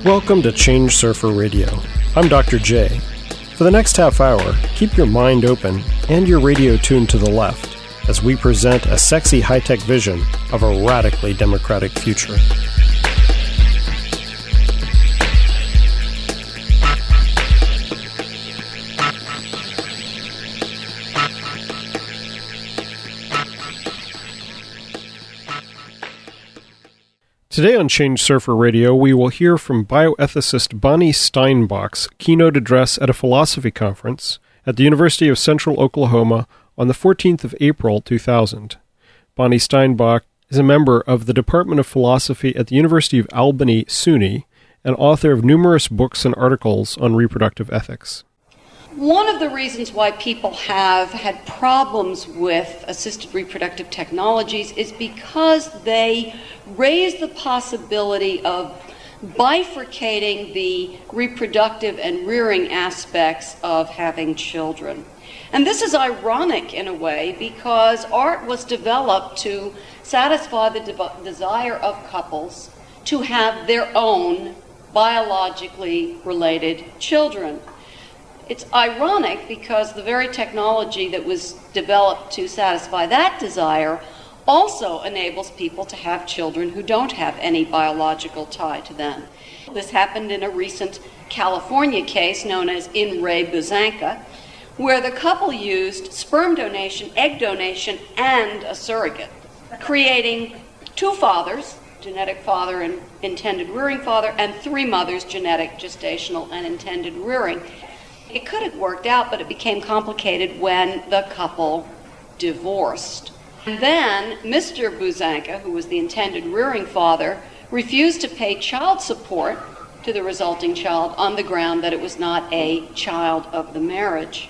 Welcome to Change Surfer Radio. I'm Dr. J. For the next half hour, keep your mind open and your radio tuned to the left as we present a sexy high-tech vision of a radically democratic future. Today on Change Surfer Radio, we will hear from bioethicist Bonnie Steinbach's keynote address at a philosophy conference at the University of Central Oklahoma on the 14th of April, 2000. Bonnie Steinbach is a member of the Department of Philosophy at the University of Albany, SUNY, and author of numerous books and articles on reproductive ethics. One of the reasons why people have had problems with assisted reproductive technologies is because they raise the possibility of bifurcating the reproductive and rearing aspects of having children. And this is ironic in a way because art was developed to satisfy the desire of couples to have their own biologically related children. It's ironic because the very technology that was developed to satisfy that desire also enables people to have children who don't have any biological tie to them. This happened in a recent California case known as In Re Buzanka, where the couple used sperm donation, egg donation, and a surrogate, creating two fathers, genetic father and intended rearing father, and three mothers, genetic, gestational, and intended rearing. It could have worked out, but it became complicated when the couple divorced. And then Mr. Buzanka, who was the intended rearing father, refused to pay child support to the resulting child on the ground that it was not a child of the marriage.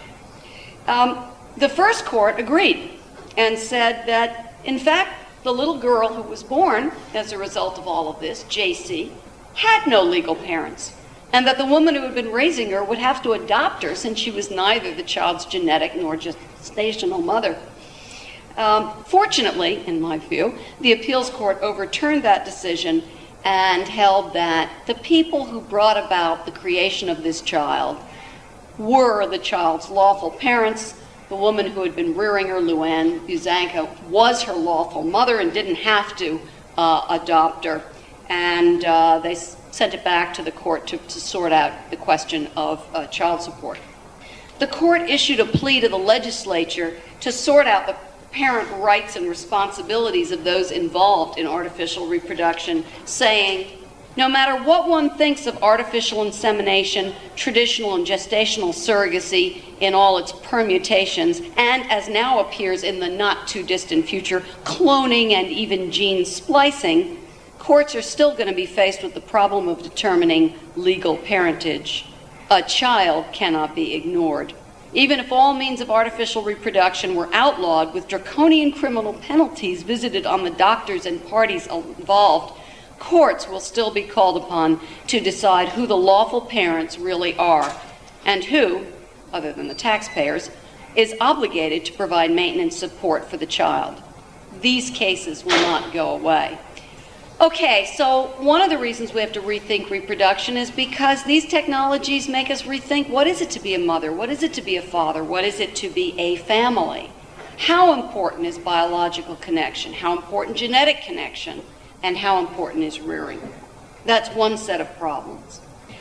The first court agreed and said that, in fact, the little girl who was born as a result of all of this, JC, had no legal parents, and that the woman who had been raising her would have to adopt her since she was neither the child's genetic nor gestational mother. Fortunately, in my view, the appeals court overturned that decision and held that the people who brought about the creation of this child were the child's lawful parents. The woman who had been rearing her, Luann Buzanka, was her lawful mother and didn't have to adopt her. And they sent it back to the court to sort out the question of child support. The court issued a plea to the legislature to sort out the parent rights and responsibilities of those involved in artificial reproduction, saying, no matter what one thinks of artificial insemination, traditional and gestational surrogacy in all its permutations, and as now appears in the not-too-distant future, cloning and even gene splicing, courts are still going to be faced with the problem of determining legal parentage. A child cannot be ignored. Even if all means of artificial reproduction were outlawed with draconian criminal penalties visited on the doctors and parties involved, courts will still be called upon to decide who the lawful parents really are and who, other than the taxpayers, is obligated to provide maintenance support for the child. These cases will not go away. Okay, so one of the reasons we have to rethink reproduction is because these technologies make us rethink what is it to be a mother, what is it to be a father, what is it to be a family. How important is biological connection? How important genetic connection? And how important is rearing? That's one set of problems.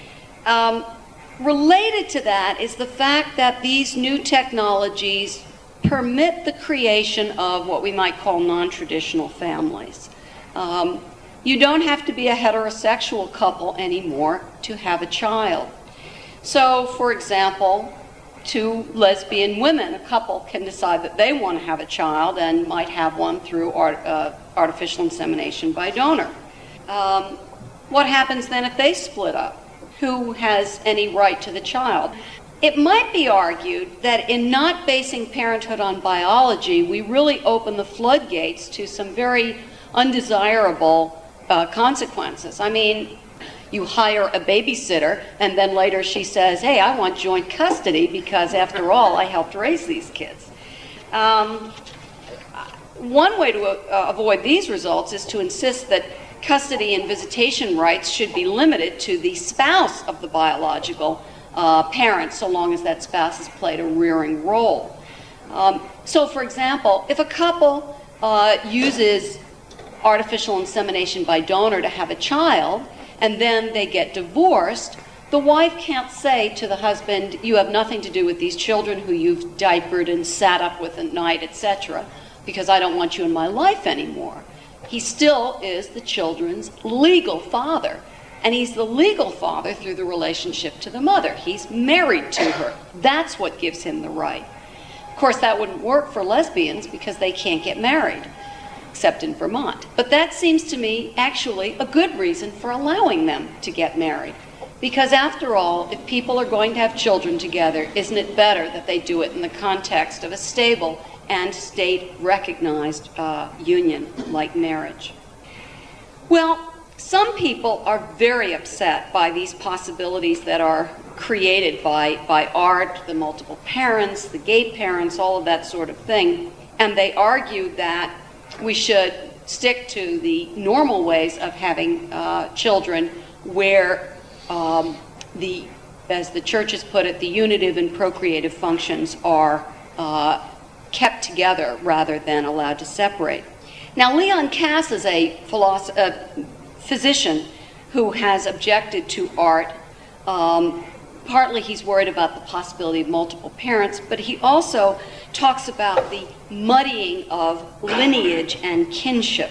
Related to that is the fact that these new technologies permit the creation of what we might call non-traditional families. You don't have to be a heterosexual couple anymore to have a child. So, for example, two lesbian women, a couple can decide that they want to have a child and might have one through artificial insemination by donor. What happens then if they split up? Who has any right to the child? It might be argued that in not basing parenthood on biology, we really open the floodgates to some very undesirable consequences. I mean, you hire a babysitter, and then later she says, hey, I want joint custody because, after all, I helped raise these kids. One way to avoid these results is to insist that custody and visitation rights should be limited to the spouse of the biological parent, so long as that spouse has played a rearing role. So, for example, if a couple uses artificial insemination by donor to have a child, and then they get divorced, the wife can't say to the husband, "You have nothing to do with these children who you've diapered and sat up with at night, etc., because I don't want you in my life anymore." He still is the children's legal father, and he's the legal father through the relationship to the mother. He's married to her. That's what gives him the right. Of course, that wouldn't work for lesbians because they can't get married, except in Vermont. But that seems to me actually a good reason for allowing them to get married. Because after all, if people are going to have children together, isn't it better that they do it in the context of a stable and state-recognized union like marriage? Well, some people are very upset by these possibilities that are created by art, the multiple parents, the gay parents, all of that sort of thing. And they argue that we should stick to the normal ways of having children where as the churches put it, the unitive and procreative functions are kept together rather than allowed to separate. Now, Leon Kass is a physician who has objected to art. Partly he's worried about the possibility of multiple parents, but he also talks about the muddying of lineage and kinship.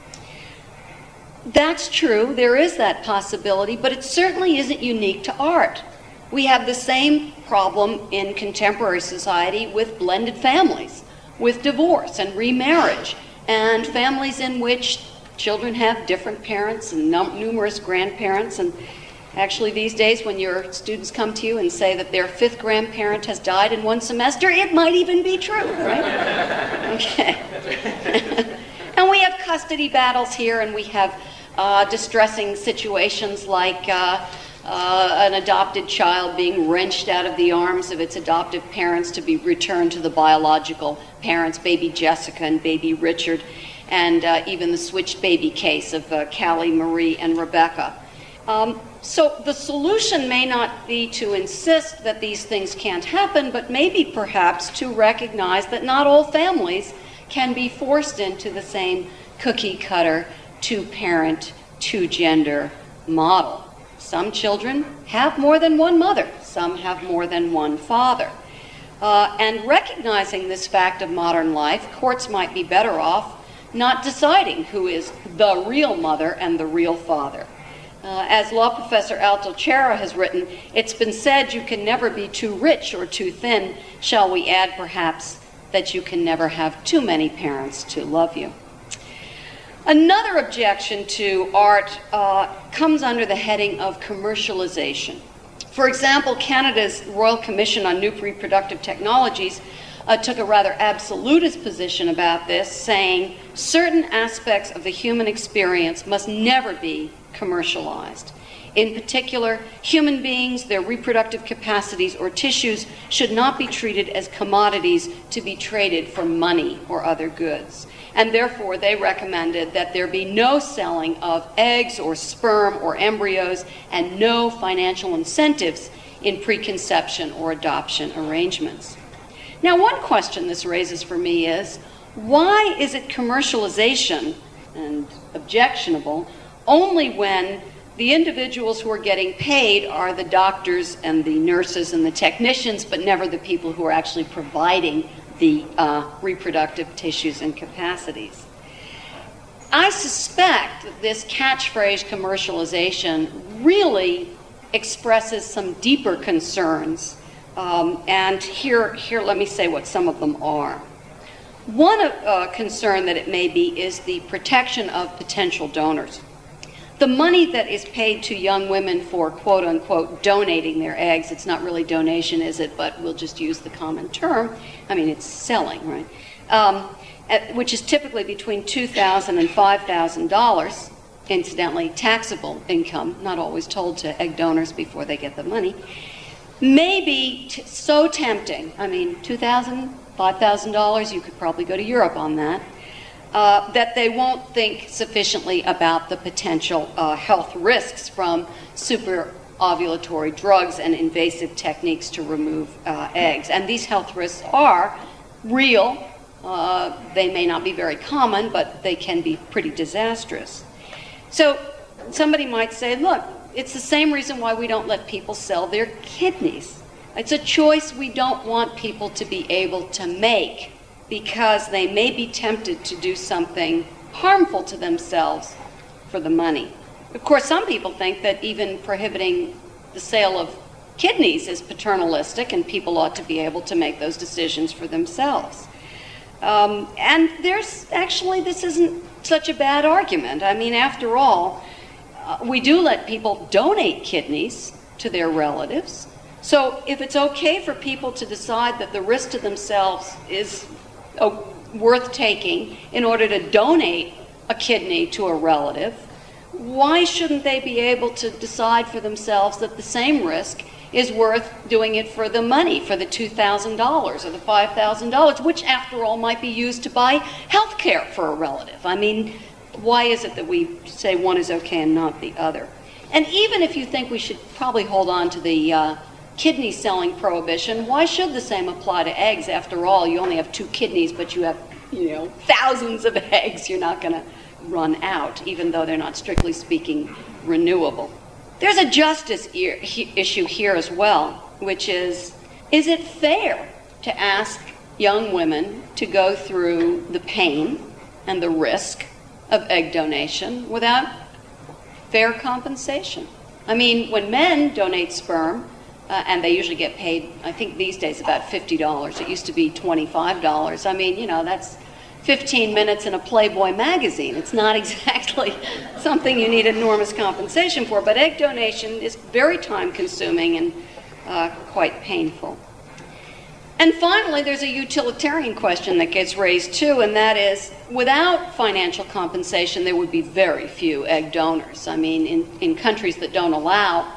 That's true, there is that possibility, but it certainly isn't unique to art. We have the same problem in contemporary society with blended families, with divorce and remarriage, and families in which children have different parents and numerous grandparents. And actually these days when your students come to you and say that their fifth grandparent has died in one semester, it might even be true, right? Okay. And we have custody battles here, and we have distressing situations like an adopted child being wrenched out of the arms of its adoptive parents to be returned to the biological parents, baby Jessica and baby Richard, and even the switched baby case of Callie, Marie, and Rebecca. So the solution may not be to insist that these things can't happen, but maybe perhaps to recognize that not all families can be forced into the same cookie-cutter two-parent, two-gender model. Some children have more than one mother. Some have more than one father. And recognizing this fact of modern life, courts might be better off not deciding who is the real mother and the real father. As law professor Al Teixeira has written, it's been said you can never be too rich or too thin. Shall we add, perhaps, that you can never have too many parents to love you? Another objection to art comes under the heading of commercialization. For example, Canada's Royal Commission on New Reproductive Technologies took a rather absolutist position about this, saying certain aspects of the human experience must never be commercialized. In particular, human beings, their reproductive capacities or tissues should not be treated as commodities to be traded for money or other goods. And therefore, they recommended that there be no selling of eggs or sperm or embryos and no financial incentives in preconception or adoption arrangements. Now, one question this raises for me is, why is it commercialization and objectionable only when the individuals who are getting paid are the doctors and the nurses and the technicians, but never the people who are actually providing the reproductive tissues and capacities? I suspect that this catchphrase commercialization really expresses some deeper concerns, and here let me say what some of them are. One concern that it may be is the protection of potential donors. The money that is paid to young women for, quote unquote, donating their eggs, it's not really donation, is it? But we'll just use the common term. I mean, it's selling, right? Which is typically between $2,000 and $5,000, incidentally, taxable income, not always told to egg donors before they get the money, may be so tempting. I mean, $2,000, $5,000, you could probably go to Europe on that. that they won't think sufficiently about the potential health risks from super-ovulatory drugs and invasive techniques to remove eggs. And these health risks are real. They may not be very common, but they can be pretty disastrous. So somebody might say, look, it's the same reason why we don't let people sell their kidneys. It's a choice we don't want people to be able to make because they may be tempted to do something harmful to themselves for the money. Of course, some people think that even prohibiting the sale of kidneys is paternalistic and people ought to be able to make those decisions for themselves. And this isn't such a bad argument. I mean, after all, we do let people donate kidneys to their relatives. So if it's okay for people to decide that the risk to themselves is worth taking in order to donate a kidney to a relative, why shouldn't they be able to decide for themselves that the same risk is worth doing it for the money, for the $2,000 or the $5,000, which after all might be used to buy health care for a relative? I mean, why is it that we say one is okay and not the other? And even if you think we should probably hold on to the kidney selling prohibition, why should the same apply to eggs? After all, you only have 2 kidneys, but you have, thousands of eggs. You're not going to run out, even though they're not strictly speaking renewable. There's a justice issue here as well, which is it fair to ask young women to go through the pain and the risk of egg donation without fair compensation? I mean, when men donate sperm, and they usually get paid, I think these days, about $50. It used to be $25. I mean, that's 15 minutes in a Playboy magazine. It's not exactly something you need enormous compensation for, but egg donation is very time-consuming and quite painful. And finally, there's a utilitarian question that gets raised too, and that is, without financial compensation, there would be very few egg donors. I mean, in countries that don't allow